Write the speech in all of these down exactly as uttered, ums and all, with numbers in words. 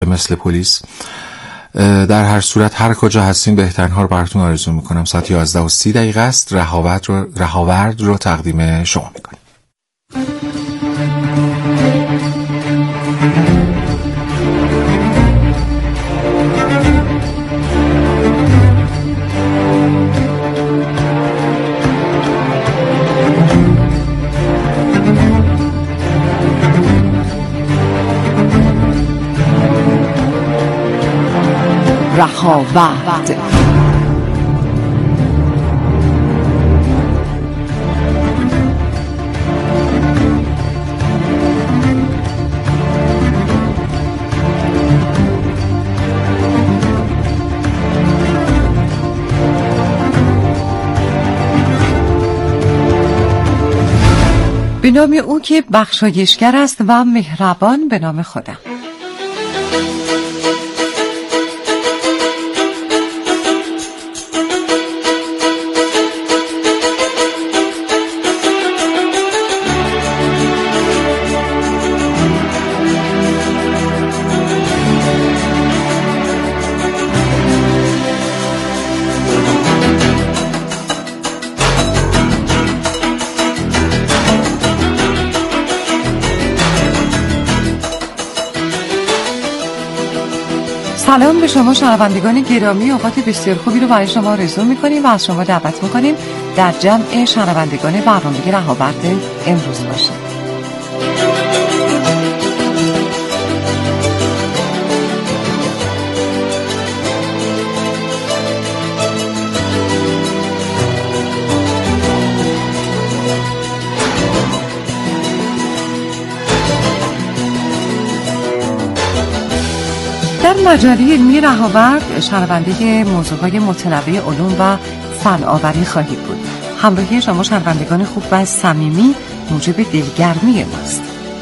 مثل پلیس. در هر صورت هر کجا هستین بهترین‌ها رو براتون آرزو میکنم. ساعت یازده و سی دقیقه است. رهاورد رو رهاورد رو تقدیم شما میکنیم. رهاورد. به نام او که بخشایشگر است و مهربان، به نام خودم. سلام به شما شنوندگان گرامی. اوقات بسیار خوبی رو برای شما آرزو می‌کنیم و از شما دعوت می‌کنیم در جمع شنوندگان برنامه رهاورد امروز باشید. در مجله علمی رهاورد شنونده موضوعهای متنوع علوم و فناوری خواهید بود. همراهی شما شنوندگان خوب و صمیمی موجب دلگرمی ماست.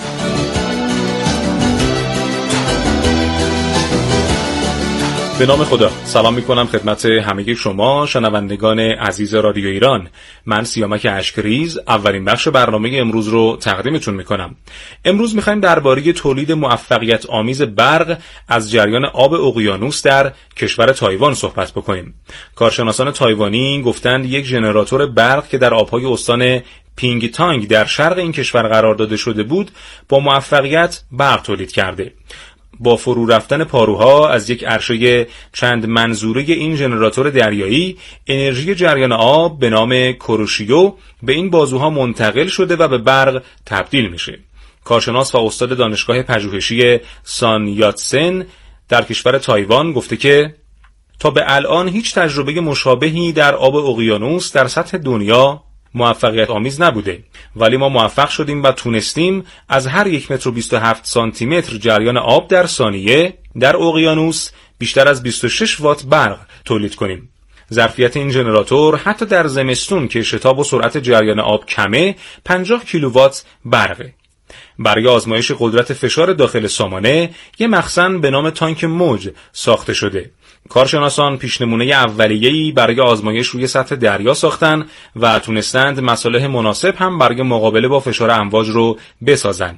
به نام خدا سلام میکنم خدمت همه شما شنوندگان عزیز رادیو ایران. من سیامک اشکریز اولین بخش برنامه امروز رو تقدیمتون میکنم. امروز میخوایم درباره تولید موفقیت آمیز برق از جریان آب اقیانوس در کشور تایوان صحبت بکنیم. کارشناسان تایوانی گفتند یک ژنراتور برق که در آبهای استان پینگ تانگ در شرق این کشور قرار داده شده بود با موفقیت برق تولید کرده. با فرو رفتن پاروها از یک عرشه چند منظوره این ژنراتور دریایی، انرژی جریان آب به نام کوروشیو به این بازوها منتقل شده و به برق تبدیل میشه. کارشناس و استاد دانشگاه پژوهشی سان یاتسن در کشور تایوان گفته که تا به الان هیچ تجربه مشابهی در آب اقیانوس در سطح دنیا موفقیت آمیز نبوده، ولی ما موفق شدیم و تونستیم از هر یک متر و بیست و هفت سانتی متر جریان آب در ثانیه در اقیانوس بیشتر از بیست و شش وات برق تولید کنیم. ظرفیت این ژنراتور حتی در زمستون که شتاب و سرعت جریان آب کمه پنجاه کیلووات برقه. برای آزمایش قدرت فشار داخل سامانه یک مخزن به نام تانک موج ساخته شده. کارشناسان پیشنمونه اولیه‌ای برای آزمایش روی سطح دریا ساختن و تونستند مصالح مناسب هم برای مقابله با فشار امواج رو بسازن.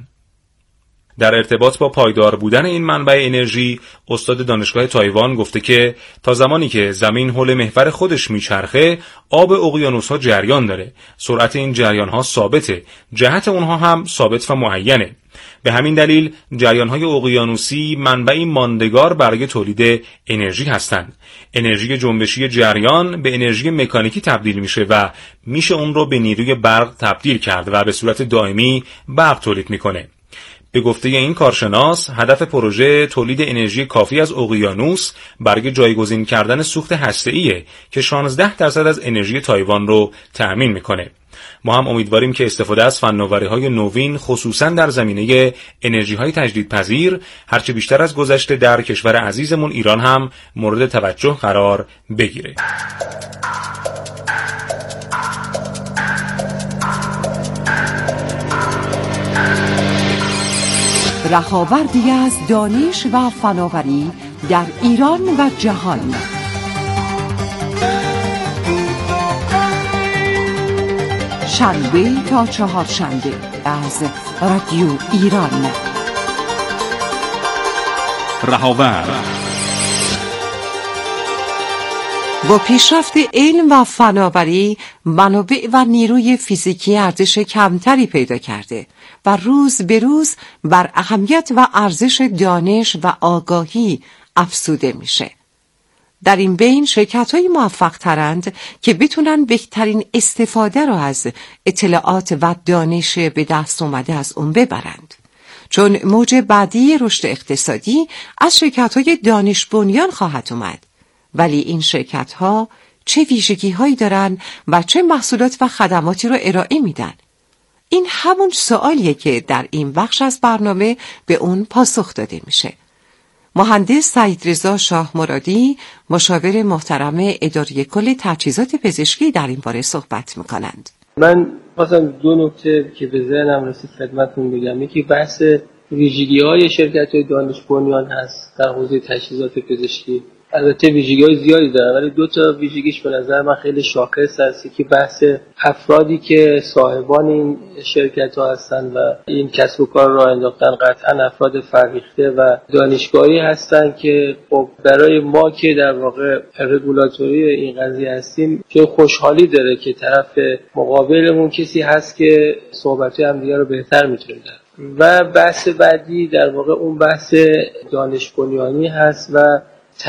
در ارتباط با پایدار بودن این منبع انرژی، استاد دانشگاه تایوان گفته که تا زمانی که زمین حول محور خودش میچرخه، آب اقیانوس‌ها جریان داره. سرعت این جریان‌ها ثابته، جهت اونها هم ثابت و معینه. به همین دلیل جریان‌های اقیانوسی منبعی ماندگار برای تولید انرژی هستند. انرژی جنبشی جریان به انرژی مکانیکی تبدیل میشه و میشه اون رو به نیروی برق تبدیل کرد و به صورت دائمی برق تولید میکنه. به گفته این کارشناس، هدف پروژه تولید انرژی کافی از اقیانوس برای جایگزین کردن سوخت هسته‌ایه که شانزده درصد از انرژی تایوان رو تأمین میکنه. ما هم امیدواریم که استفاده از فناوری‌های نوین خصوصاً در زمینه انرژی‌های تجدیدپذیر هرچه بیشتر از گذشته در کشور عزیزمون ایران هم مورد توجه قرار بگیره. رهاوردی از دانش و فناوری در ایران و جهان. شنبه تا چهارشنبه از رادیو ایران. رهاورد. با پیشرفت علم و فناوری، منابع و نیروی فیزیکی ارزش کمتری پیدا کرده و روز به روز بر اهمیت و ارزش دانش و آگاهی افزوده میشه. در این بین شرکت‌های موفق ترند که بتونن بهترین استفاده رو از اطلاعات و دانش به دست اومده از اون ببرند. چون موج بعدی رشد اقتصادی از شرکت‌های دانش بنیان خواهد اومد. ولی این شرکت‌ها چه ویژگی‌هایی دارن و چه محصولات و خدماتی رو ارائه میدن؟ این همون سوالیه که در این بخش از برنامه به اون پاسخ داده میشه. مهندس سعید رضا شاه مرادی، مشاور محترم اداره کل تجهیزات پزشکی، در این باره صحبت میکنند. من خواستم دو نکته که به ذهنم رسید خدمتتون بگم. یکی بحث ویژگی‌های شرکت‌های دانش بنیان هست در حوزه تجهیزات پزشکی. البته ویژگی‌های زیادی داره ولی دو تا ویژگیش به نظر من خیلی شاخص هست. یکی بحث افرادی که صاحبان این شرکت‌ها هستن و این کسب و کار را انداختن، قطعا افراد فرهیخته و دانشگاهی هستن که خب برای ما که در واقع رگولاتوری این قضیه هستیم چه خوشحالی داره که طرف مقابلمون کسی هست که صحبت‌های هم دیگه رو بهتر می‌تونه. و بحث بعدی در واقع اون بحث دانش بنیانی هست و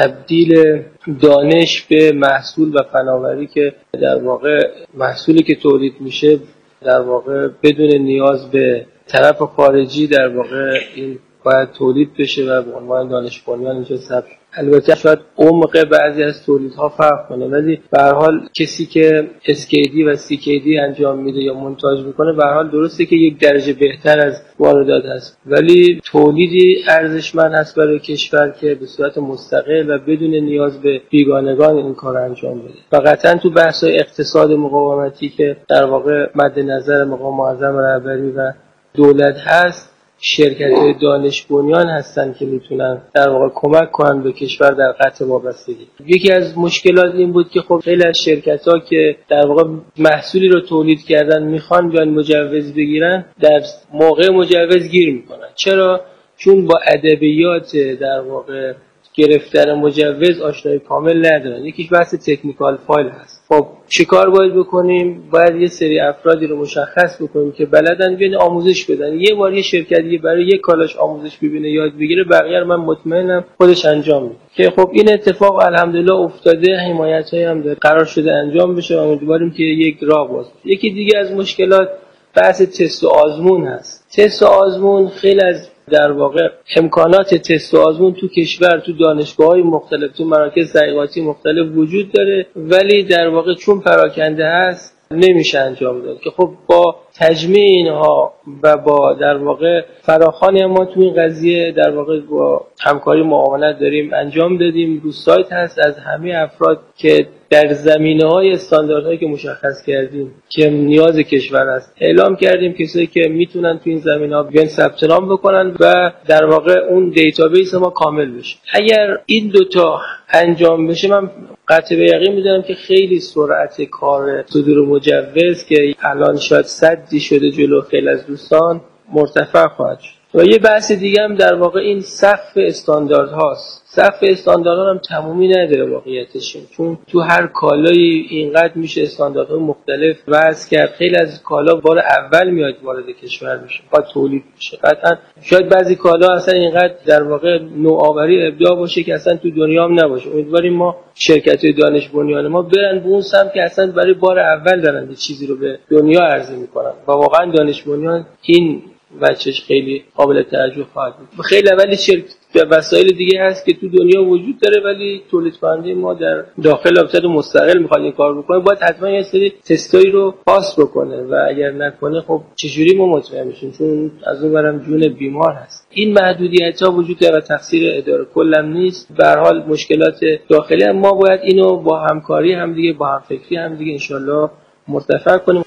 تبدیل دانش به محصول و فناوری که در واقع محصولی که تولید میشه در واقع بدون نیاز به طرف خارجی در واقع این باید تولید بشه و به عنوان دانش بنیان اینجا ثبت. البته شاید عمق بعضی از تولیدها فرق کنه ولی به هر حال کسی که اس کی دی و سی کی دی انجام میده یا مونتاژ میکنه به هر حال درسته که یک درجه بهتر از واردات هست ولی تولیدی ارزشمند هست برای کشور که به صورت مستقل و بدون نیاز به بیگانگان این کار انجام بده. و قطعا تو بحث اقتصاد مقاومتی که در واقع مد نظر مقام معظم رهبری و دولت هست، شرکت‌های دانش بنیان هستن که میتونن در واقع کمک کنن به کشور در قطع وابستگی. یکی از مشکلات این بود که خب خیلی از شرکت‌ها که در واقع محصولی رو تولید کردن میخوان بیان مجوز بگیرن، در موقع مجوز گیر میکنن. چرا؟ چون با ادبیات در واقع گرفتن مجوز آشنایی کامل ندارن. یکیش بحث تکنیکال فایل هست. خب چیکار باید بکنیم؟ باید یه سری افرادی رو مشخص بکنیم که بلدن بیان آموزش بدن. یه بار یه شرکتی برای یک کالاش آموزش ببینه یاد بگیره، بقیه رو من مطمئنم خودش انجام میده. که خب این اتفاق الحمدلله افتاده، حمایتایی هم داره قرار شده انجام بشه و امیدواریم که یک راه باز. یکی دیگه از مشکلات بحث تست و آزمون هست. تست و آزمون خیلی از در واقع امکانات تست و آزمون تو کشور تو دانشگاه‌های مختلف تو مراکز تحقیقاتی مختلف وجود داره ولی در واقع چون پراکنده هست نمیشه انجام داد که خب با تجمیع اینها و با در واقع فراخوانی ما تو این قضیه در واقع با همکاری معاونت داریم انجام دادیم. رو سایت هست از همه افراد که در زمینه‌های استانداردهایی که مشخص کردیم که نیاز کشور است اعلام کردیم کسایی که میتونن تو این زمینه‌ها بیان ثبت نام بکنن و در واقع اون دیتابیس ما کامل بشه. اگر این دوتا انجام بشه من قطع به یقین میدونم که خیلی سرعت کار صدور مجوز که الان شاید صدی شده جلو خیلی از دوستان مرتفع خواهد شد. و یه بحث دیگه هم در واقع این سقف استاندارد هاست. سقف استاندارد هم تمومی نداره واقعیتش، چون تو هر کالایی اینقدر میشه استانداردهای مختلف وضع کرد. خیلی از کالا بار اول میاد وارد کشور میشه با تولید میشه. قطعا شاید بعضی کالا اصلا اینقدر در واقع نوآوری ابداع باشه که اصلا تو دنیا هم نباشه. امیدواریم ما شرکت‌های دانش بنیان ما برن به اون سمت که اصلا برای بار اول دارن یه چیزی رو به دنیا عرضه میکنن و واقعا دانش بنیان این بچهش خیلی قابل توجه خواهد بود. خیلی اولی شرکت وسایل دیگه هست که تو دنیا وجود داره ولی تولید کننده ما در داخل آبسد مستقل میخواد این کار بکنه، باید حتما یه سری تستایی رو پاس بکنه و اگر نکنه خب چجوری ما مطمئن میشیم؟ چون از اون برم جون بیمار هست. این محدودیت‌ها وجود داره و تقصیر اداره کلم نیست. به هر حال مشکلات داخلی هم ما باید اینو با همکاری هم دیگه با هم فکری هم دیگه انشالله مرتفع کنیم.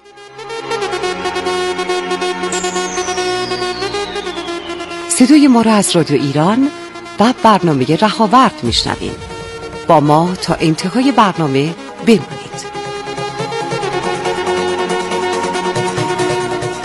صدای ما را از رادیو ایران و برنامه رهاورد میشنویم. با ما تا انتهای برنامه بمانید. به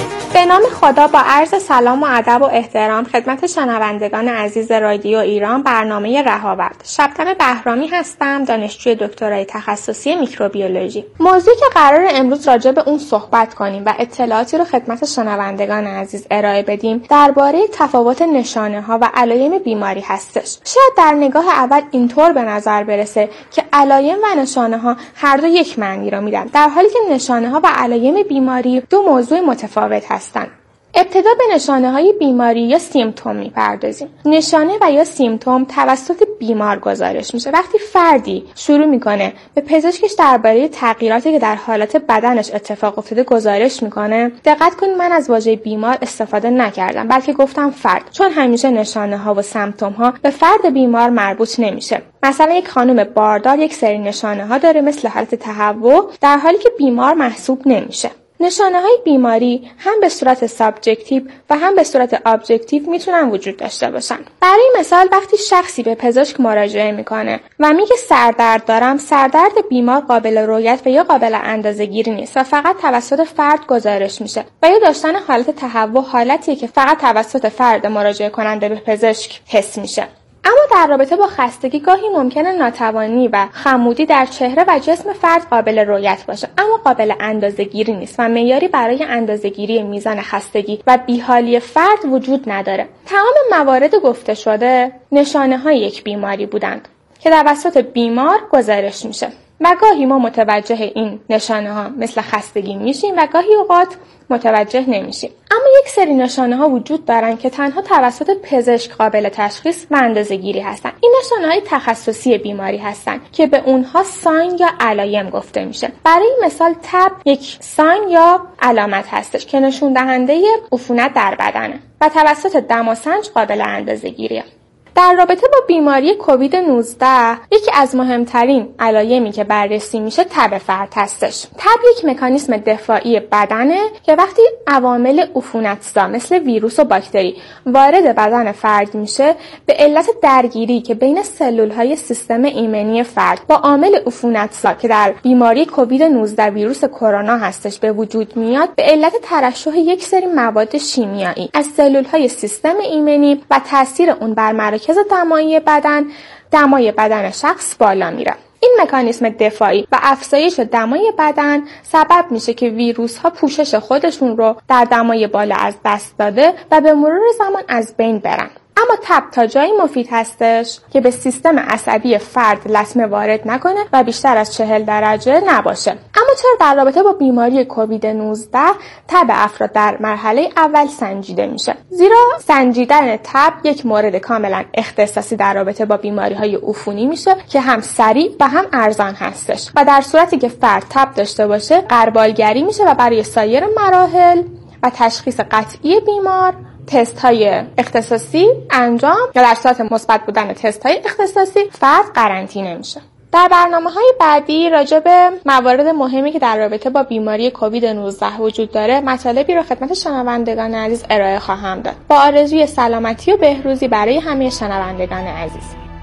به نام خدا با عرض سلام و ادب و احترام خدمت شنوندگان عزیز رادیو ایران، برنامه رهاورد. شبنم بهرامی هستم، دانشجوی دکترای تخصصی میکروبیولوژی. موضوعی که قرار امروز راجع به اون صحبت کنیم و اطلاعاتی رو خدمت شنوندگان عزیز ارائه بدیم درباره تفاوت نشانه‌ها و علائم بیماری هستش. شاید در نگاه اول اینطور به نظر برسه که علائم و نشانه‌ها هر دو یک معنی رو میدن، در حالی که نشانه‌ها و علائم بیماری دو موضوع متفاوت هستند. ابتدا به نشانه‌های بیماری یا سیمتوم می‌پردازیم. نشانه و یا سیمتوم توسط بیمار گزارش میشه. وقتی فردی شروع میکنه به پزشکش درباره تغییراتی که در حالت بدنش اتفاق افتاده گزارش میکنه، دقت کنید من از واژه بیمار استفاده نکردم، بلکه گفتم فرد، چون همیشه نشانه‌ها و سیمتوم‌ها به فرد بیمار مربوط نمیشه. مثلا یک خانم باردار یک سری نشانه‌ها داره مثل حالت تهوع، در حالی که بیمار محسوب نمیشه. نشانه‌های بیماری هم به صورت سابجکتیو و هم به صورت ابجکتیو میتونن وجود داشته باشن. برای مثال وقتی شخصی به پزشک مراجعه میکنه و میگه سردرد دارم، سردرد بیمار قابل رؤیت و یا قابل اندازه‌گیری نیست و فقط توسط فرد گزارش میشه. و یا داشتن حالت تهوع حالتیه که فقط توسط فرد مراجعه کننده به پزشک حس میشه. اما در رابطه با خستگی گاهی ممکنه ناتوانی و خمودی در چهره و جسم فرد قابل رؤیت باشه، اما قابل اندازه‌گیری نیست و معیاری برای اندازه‌گیری میزان خستگی و بیحالی فرد وجود نداره. تمام موارد گفته شده نشانه‌های یک بیماری بودند که توسط بیمار گزارش میشه و گاهی ما متوجه این نشانه‌ها مثل خستگی میشیم و گاهی اوقات متوجه نمیشیم. اما یک سری نشانه‌ها وجود دارن که تنها توسط پزشک قابل تشخیص و اندازه‌گیری هستن. این نشانه‌های تخصصی بیماری هستن که به اونها ساین یا علائم گفته میشه. برای مثال تب یک ساین یا علامت هستش که نشون دهنده عفونت در بدنه و توسط دماسنج قابل اندازه‌گیریه. در رابطه با بیماری کووید نوزده یکی از مهمترین علایمی که بررسی میشه تب فرد هستش. تب یک مکانیسم دفاعی بدنه که وقتی عوامل عفونت‌زا مثل ویروس و باکتری وارد بدن فرد میشه به علت درگیری که بین سلول‌های سیستم ایمنی فرد با عامل عفونت‌زا که در بیماری کووید نوزده ویروس کرونا هستش به وجود میاد، به علت ترشح یک سری مواد شیمیایی از سلول‌های سیستم ایمنی و تاثیر اون بر مراکز دمایی بدن، دمای بدن شخص بالا میره. این مکانیسم دفاعی و افزایش دمای بدن سبب میشه که ویروس ها پوشش خودشون رو در دمای بالا از دست داده و به مرور زمان از بین برن. اما تب تا جایی مفید هستش که به سیستم عصبی فرد لطمه وارد نکنه و بیشتر از چهل درجه نباشه. اما چرا در رابطه با بیماری کووید نوزده تب افراد در مرحله اول سنجیده میشه؟ زیرا سنجیدن تب یک مورد کاملا اختصاصی در رابطه با بیماری‌های عفونی میشه که هم سریع و هم ارزان هستش و در صورتی که فرد تب داشته باشه غربالگری میشه و برای سایر مراحل و تشخیص قطعی بیمار تست های اختصاصی انجام یا در صورت مثبت بودن تست های اختصاصی فرد قرنطینه میشه. در برنامه‌های بعدی راجع به موارد مهمی که در رابطه با بیماری کووید نوزده وجود داره مطالبی رو خدمت شنوندگان عزیز ارائه خواهم داد. با آرزوی سلامتی و بهروزی برای همه شنوندگان عزیز.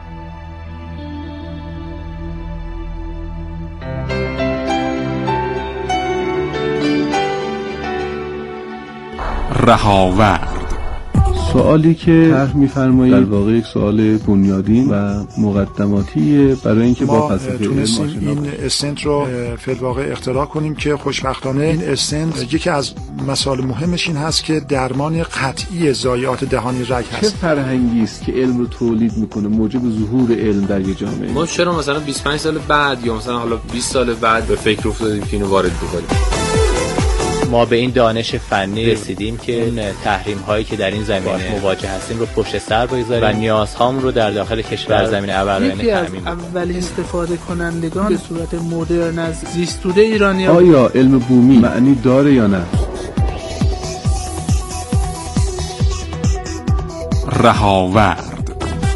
رهاورد. سوالی که طرح می‌فرمایید در واقع یک سوال بنیادین و مقدماتیه برای اینکه با فلسفه علم آشنا این استنت رو فی الواقع اختراع کنیم که خوشبختانه این استنت یکی از مسائل مهمش این هست که درمان قطعی ضایعات دهانی رگ هست. چه فرهنگی است که علم رو تولید میکنه موجب ظهور علم در یک جامعه؟ ما چرا مثلا بیست و پنج سال بعد یا مثلا حالا بیست سال بعد به فکر افتادیم که اینو وارد بکنیم؟ ما به این دانش فنی رسیدیم که این تحریم هایی که در این زمینه مواجه هستیم رو پشت سر بگذاریم و نیازهامون رو در داخل کشور زمینه ابرآینه تامین کنیم. اولین استفاده کنندگان به صورت مدرن از زیستوده ایرانی ها. آیا علم بومی معنی داره یا نه؟ رهاورد.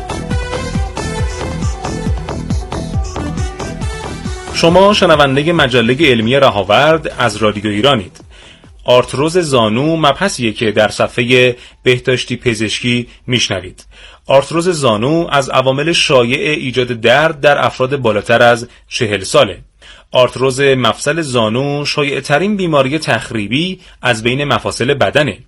شما شنونده مجله علمی رهاورد از رادیو ایرانید. آرتروز زانو مبحثیه که در صفحه بهداشتی پزشکی میشنوید. آرتروز زانو از عوامل شایع ایجاد درد در افراد بالاتر از چهل ساله. آرتروز مفصل زانو شایع‌ترین بیماری تخریبی از بین مفاصل بدنه.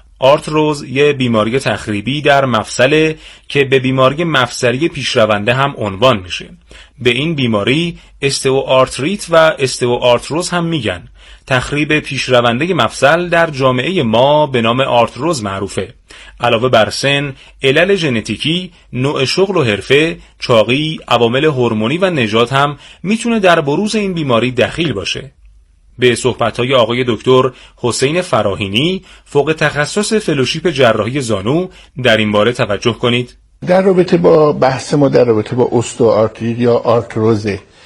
آرتروز یه بیماری تخریبی در مفصله که به بیماری مفصلی پیشرونده هم عنوان میشه. به این بیماری استئوآرتریت و استئوآرتروز هم میگن. تخریب پیشرونده مفصل در جامعه ما به نام آرتروز معروفه. علاوه بر سن، علل ژنتیکی، نوع شغل و حرفه، چاقی، عوامل هورمونی و نژاد هم میتونه در بروز این بیماری دخیل باشه. به صحبت‌های آقای دکتر حسین فراهینی، فوق تخصص فلوشیپ جراحی زانو، در این باره توجه کنید. در رابطه با بحث ما در رابطه با استئوآرتریت یا آرتروز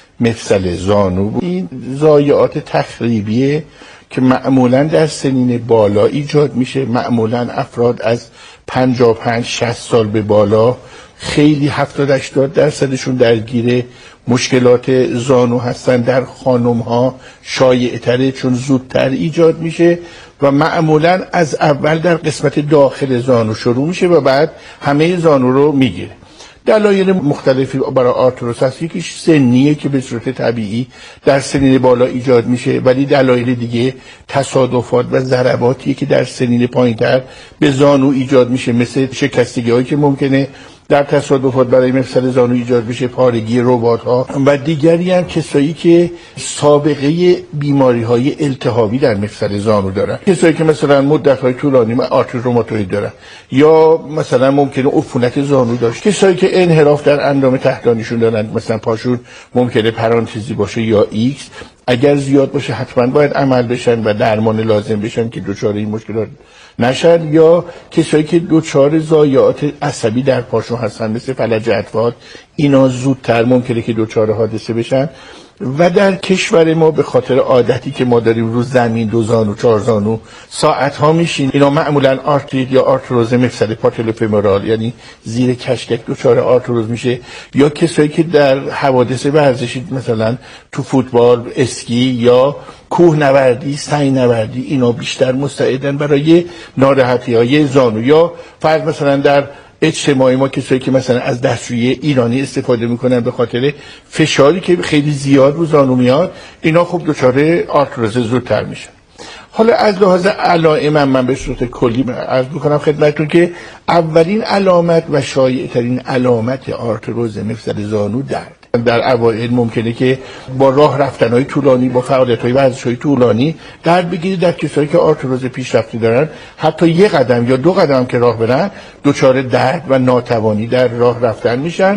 مفصل زانو، این ضایعات تخریبیه که معمولاً در سنین بالا ایجاد میشه. معمولاً افراد از پنجاه و پنج شصت سال به بالا، خیلی هفتاد هشتاد درصدشون درگیر مشکلات زانو هستن. در خانم ها شایع تره چون زودتر ایجاد میشه و معمولاً از اول در قسمت داخل زانو شروع میشه و بعد همه زانو رو میگیره. دلایل مختلفی برای آرتروز هست. یکیش سنیه که به صورت طبیعی در سنین بالا ایجاد میشه، ولی دلایل دیگه تصادفات و ضرباتیه که در سنین پایینتر به زانو ایجاد میشه، مثل شکستگی هایی که ممکنه در تصادفات برای مفصل زانو ایجاد بشه، پارگی رباط ها و دیگری هم کسایی که سابقه بیماری های التهابی در مفصل زانو دارن، کسایی که مثلا مدت های طولانی آرتریت روماتوئید دارن یا مثلا ممکنه عفونت زانو داشت، کسایی که انحراف در اندام تحتانیشون دارن، مثلا پاشون ممکنه پرانتزی باشه یا ایکس، اگر زیاد باشه حتما باید عمل بشن و درمان لازم بشن که دچار این مشکلات نشن. یا کسایی که دچار ضایعات عصبی در پاشون هستن مثل فلج اطفال، اینا زودتر ممکنه که دچار حادثه بشن. و در کشور ما به خاطر عادتی که ما داریم رو زمین دو زانو چهار زانو ساعت ها میشین، اینا معمولا آرتریت یا آرتروز مفصل پاتلوفمورال یعنی زیر کشکک دچار آرتروز میشه. یا کسایی که در حوادث ورزشی مثلا تو فوتبال، اسکی یا کوهنوردی، سنگ‌نوردی، اینا بیشتر مستعدن برای ناراحتی های زانو. یا فرض مثلا در اجتماعی ما کسایی که مثلا از دستشویی ایرانی استفاده میکنن به خاطر فشاری که خیلی زیاد رو زانو میاد، اینا خب دچار آرتروز زودتر میشن. حالا از لحاظ علائم من به صورت کلی عرض میکنم خدمتتون که اولین علامت و شایع ترین علامت آرتروز مفصل زانو درد. در اوایل ممکنه که با راه رفتن‌های طولانی، با فعالیت‌های ورزشی طولانی درد بگیره. در کسایی که آرتروز پیشرفته دارن حتی یک قدم یا دو قدم که راه برن دچار درد و ناتوانی در راه رفتن میشن.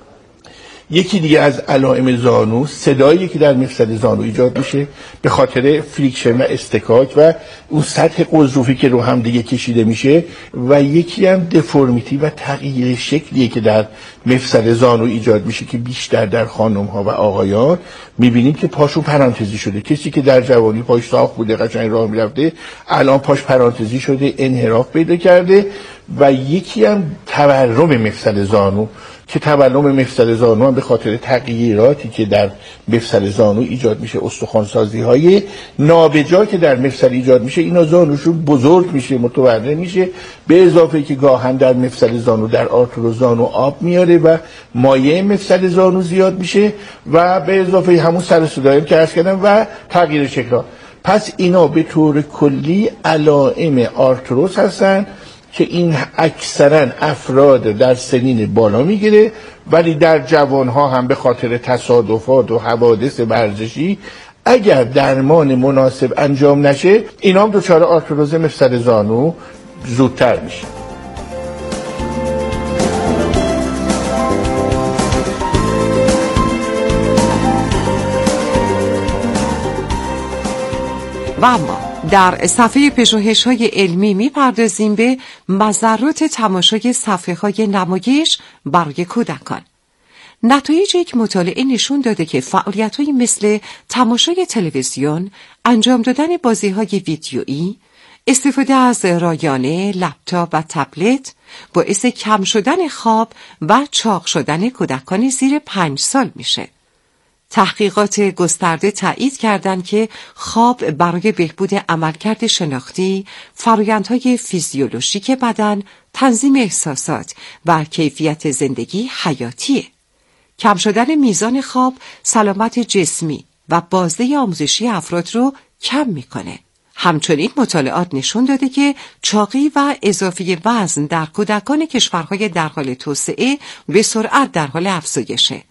یکی دیگه از علائم زانو صدایی که در مفصل زانو ایجاد میشه به خاطر فریکشن و استکاک و اون سطح قضروفی که رو هم دیگه کشیده میشه. و یکی هم دفرمیتی و تغییر شکلیه که در مفصل زانو ایجاد میشه که بیشتر در خانم ها و آقایان میبینیم که پاشون پرانتزی شده. کسی که در جوانی پاش ساخت بوده، قشنگ راه میرفته، الان پاش پرانتزی شده، انحراف پیدا کرده. و یکی هم تورم مفصل زانو که تورم مفصل زانو هم به خاطر تغییراتی که در مفصل زانو ایجاد میشه، استخوان‌سازی های نابجا که در مفصل ایجاد میشه، اینا زانوشون بزرگ میشه، متورم میشه، به اضافه که گاهن در مفصل زانو در آرتروز زانو آب میاره و مایع مفصل زانو زیاد میشه و به اضافه همون سر صدایم که عرض کردم و تغییر شکل‌ها. پس اینا به طور کلی علائم آرتروز هستن که این اکثرا افراد در سنین بالا میگیره، ولی در جوانها هم به خاطر تصادفات و حوادث ورزشی اگر درمان مناسب انجام نشه اینا هم دچار آرتروز مفصل زانو زودتر میشه. و اما در صفحه پژوهش‌های علمی می‌پردازیم به مضرات تماشای صفحه‌های نمایش برای کودکان. نتایج یک مطالعه نشون داده که فعالیت‌هایی مثل تماشای تلویزیون، انجام دادن بازی‌های ویدیویی، استفاده از رایانه، لپتاپ و تبلت باعث کم شدن خواب و چاق شدن کودکان زیر پنج سال میشه. تحقیقات گسترده تایید کردند که خواب برای بهبود عملکرد شناختی، فرآیندهای فیزیولوژیک بدن، تنظیم احساسات و کیفیت زندگی حیاتیه. کم شدن میزان خواب سلامت جسمی، و بازده آموزشی افراد رو کم میکنه. همچنین مطالعات نشون داده که چاقی و اضافه وزن در کودکان کشورهای در حال توسعه به سرعت در حال افزایشه.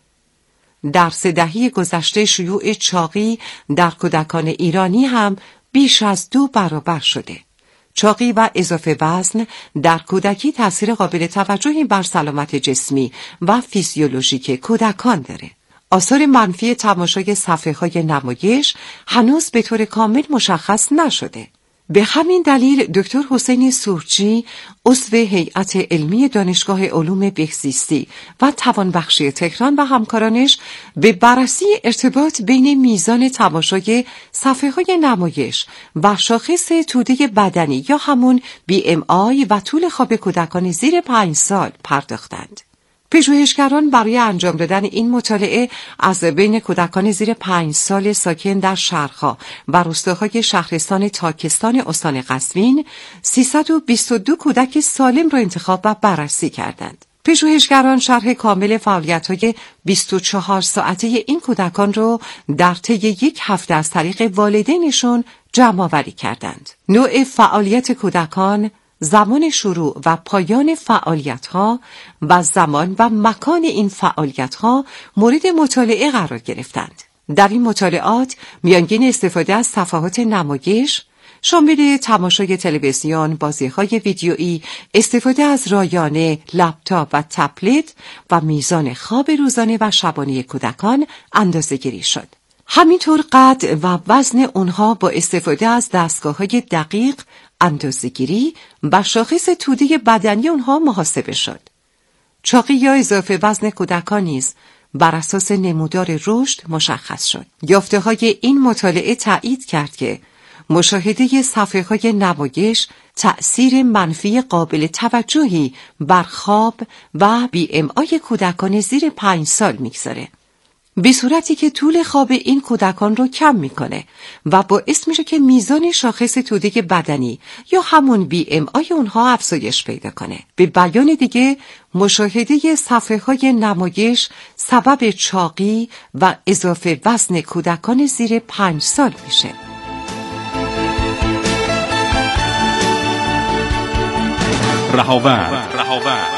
در سه دهه گذشته شیوع چاقی در کودکان ایرانی هم بیش از دو برابر شده. چاقی و اضافه وزن در کودکی تأثیر قابل توجهی بر سلامت جسمی و فیزیولوژیک کودکان داره. آثار منفی تماشای صفحه‌های نمایش هنوز به طور کامل مشخص نشده. به همین دلیل دکتر حسین سورچی، عضو هیئت علمی دانشگاه علوم بهزیستی و توانبخشی تهران و همکارانش به بررسی ارتباط بین میزان تماشای صفحه‌های نمایش و شاخص توده بدنی یا همون بی ام آی و طول خواب کودکان زیر پنج سال پرداختند. پژوهشگران برای انجام دادن این مطالعه از بین کودکان زیر پنج سال ساکن در شهرها و روستاهای شهرستان تاکستان استان قزوین سیصد و بیست و دو کودک سالم را انتخاب و بررسی کردند. پژوهشگران شرح کامل فعالیت‌های بیست و چهار ساعته این کودکان را در طی یک هفته از طریق والدینشون جمع‌آوری کردند. نوع فعالیت کودکان، زمان شروع و پایان فعالیت‌ها و زمان و مکان این فعالیت‌ها مورد مطالعه قرار گرفتند. در این مطالعات میانگین استفاده از صفحات نمایش شامل تماشای تلویزیون، بازی‌های ویدیویی، استفاده از رایانه، لپتاپ و تبلت و میزان خواب روزانه و شبانه کودکان اندازه‌گیری شد. همینطور قد و وزن اونها با استفاده از دستگاه‌های دقیق اندازه‌گیری و شاخص توده بدنی اونها محاسبه شد. چاقی یا اضافه وزن کودکان نیز بر اساس نمودار رشد مشخص شد. یافته‌های این مطالعه تایید کرد که مشاهده صفحه‌های نمایش تأثیر منفی قابل توجهی بر خواب و بی ام آی کودکان زیر پنج سال میگذاره، به صورتی که طول خواب این کودکان رو کم میکنه و باعث میشه که میزان شاخص توده بدنی یا همون بی ام آی اونها افزایش پیدا کنه. به بیان دیگه مشاهده صفحه‌های نمایش سبب چاقی و اضافه وزن کودکان زیر پنج سال میشه. رهاورد رهاورد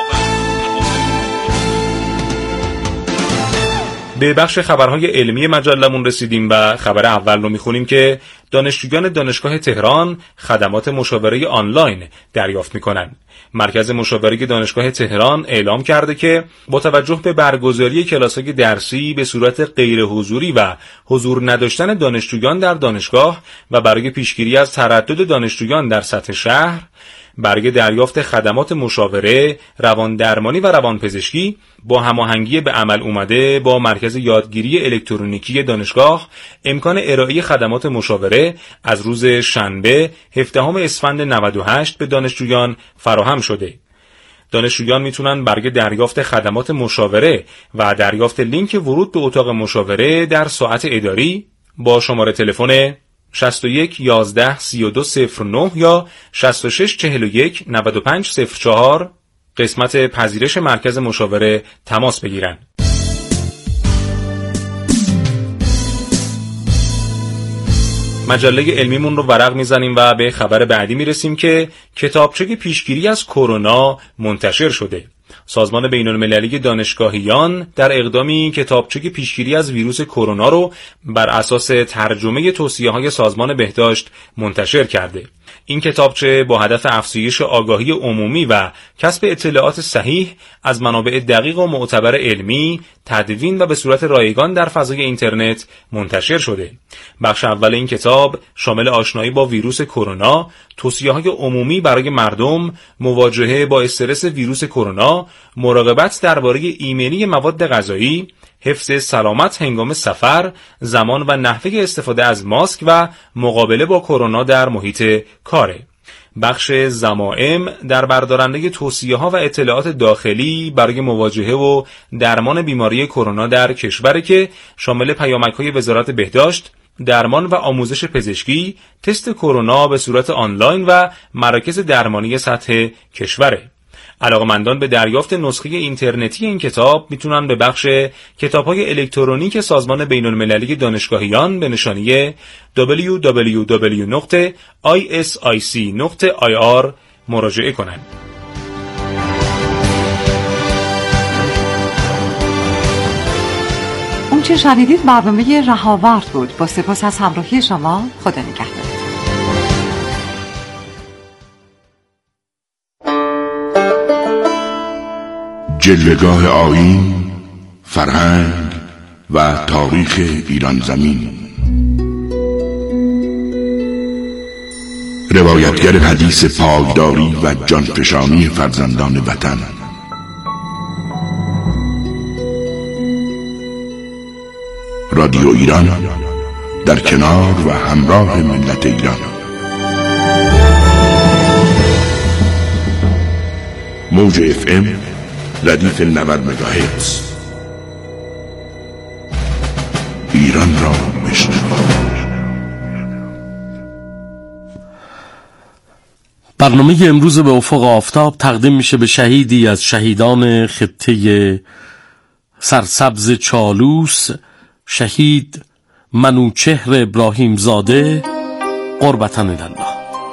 به بخش خبرهای علمی مجلمون رسیدیم و خبر اول رو میخونیم که دانشجویان دانشگاه تهران خدمات مشاوره آنلاین دریافت میکنن. مرکز مشاوره دانشگاه تهران اعلام کرده که با توجه به برگزاری کلاس‌های درسی به صورت غیر حضوری و حضور نداشتن دانشجویان در دانشگاه و برای پیشگیری از تردد دانشجویان در سطح شهر، برای دریافت خدمات مشاوره، روان درمانی و روان پزشکی با هماهنگی به عمل اومده با مرکز یادگیری الکترونیکی دانشگاه امکان ارائه خدمات مشاوره از روز شنبه هفدهم اسفند نود و هشت به دانشجویان فراهم شده. دانشجویان میتونن برای دریافت خدمات مشاوره و دریافت لینک ورود به اتاق مشاوره در ساعت اداری با شماره تلفن شصت و یک یازده سی و دو صفر نه یا شصت و شش چهل و یک نود و پنج صفر چهار قسمت پذیرش مرکز مشاوره تماس بگیرن. مجله علمیمون رو ورق میزنیم و به خبر بعدی میرسیم که کتابچه پیشگیری از کرونا منتشر شده. سازمان بین‌المللی دانشگاهیان در اقدامی کتابچه پیشگیری از ویروس کرونا رو بر اساس ترجمه توصیه‌های سازمان بهداشت منتشر کرده. این کتابچه با هدف افزایش آگاهی عمومی و کسب اطلاعات صحیح از منابع دقیق و معتبر علمی، تدوین و به صورت رایگان در فضای اینترنت منتشر شده. بخش اول این کتاب شامل آشنایی با ویروس کرونا، توصیه‌های عمومی برای مردم، مواجهه با استرس ویروس کرونا، مراقبت درباره ایمنی مواد غذایی، حفظ سلامت هنگام سفر، زمان و نحوه استفاده از ماسک و مقابله با کرونا در محیط کاره. بخش ضمائم در بردارنده توصیه‌ها و اطلاعات داخلی برای مواجهه و درمان بیماری کرونا در کشور که شامل پیامک‌های وزارت بهداشت، درمان و آموزش پزشکی، تست کرونا به صورت آنلاین و مراکز درمانی سطح کشوره. علاقه‌مندان به دریافت نسخه اینترنتی این کتاب میتونن به بخش کتاب‌های الکترونیک سازمان بین‌المللی دانشگاهیان به نشانی دبلیو دبلیو دبلیو دات آی اس آی سی دات آی آر مراجعه کنند. اون چه شنیدید برنامه رهاورد بود. با سپاس از همراهی شما. خدا نگهدار. جلوه‌گاه آیین، فرهنگ و تاریخ ایران زمین. روایتگر حدیث پایداری و جانفشانی فرزندان وطن. رادیو ایران در کنار و همراه ملت ایران. موج اف ام ردیف نود مگاهرتز. ایران را بشنوید. برنامه امروز به افق آفتاب تقدیم میشه به شهیدی از شهیدان خطه سرسبز چالوس، شهید منوچهر ابراهیم زاده قربتاً الله.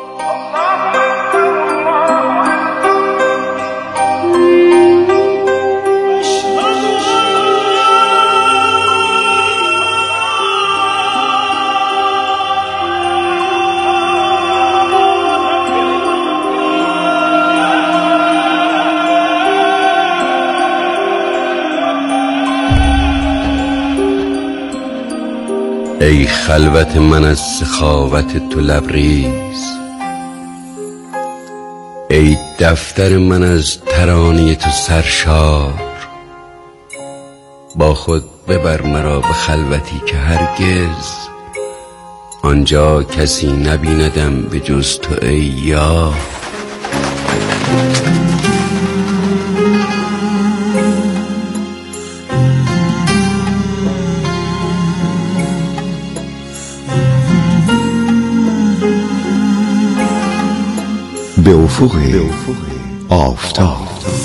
ای خلوت من از سخاوت تو لبریز، ای دفتر من از ترانه تو سرشار. با خود ببر مرا به خلوتی که هرگز آنجا کسی نبیندم به جز تو ای یار. به افق آفتاب.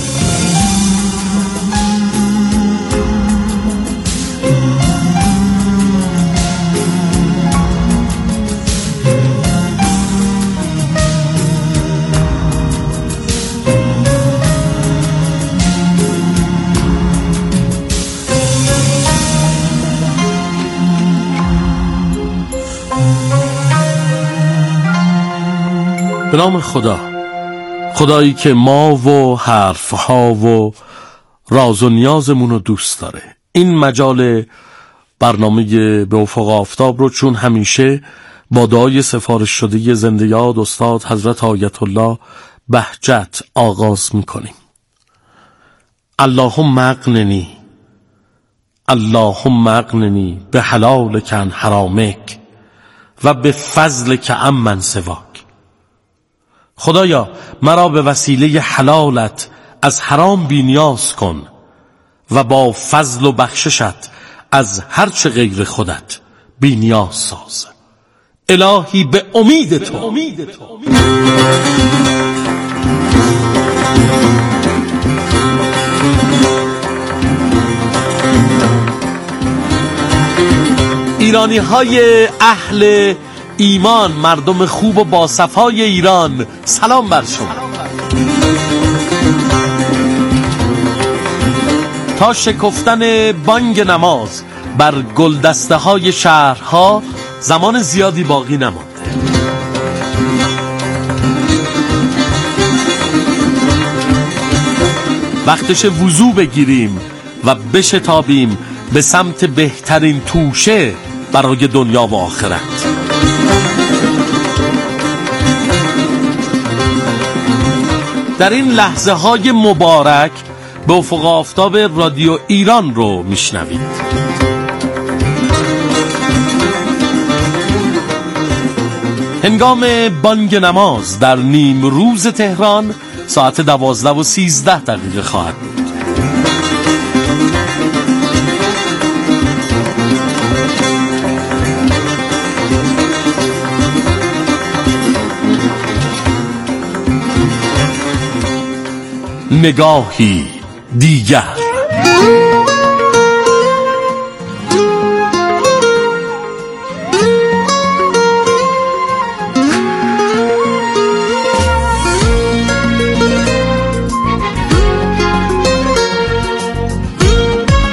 به نام خدا، خدایی که ما و حرفها و راز و نیازمون رو دوست داره. این مجال برنامه به افق آفتاب رو چون همیشه با دعای سفارش شده زنده یاد استاد حضرت آیت الله بهجت آغاز میکنیم. اللهم اغننی، اللهم اغننی به حلالک عن حرامک و به فضلک عمن سواک. خدایا مرا به وسیله حلالت از حرام بی‌نیاز کن و با فضل و بخششت از هرچه غیر خودت بی‌نیاز ساز. الهی به امید تو. ایرانی های اهل ایمان، مردم خوب و باصفای ایران، سلام بر شما. تا شکفتن بانگ نماز بر گلدسته های شهرها زمان زیادی باقی نمانده. وقتش وضو بگیریم و بشتابیم به سمت بهترین توشه برای دنیا و آخرت. در این لحظه های مبارک به افق آفتاب رادیو ایران رو میشنوید. هنگام بانگ نماز در نیم روز تهران ساعت دوازده و سیزده دقیقه خواهد بود. نگاهی دیگر.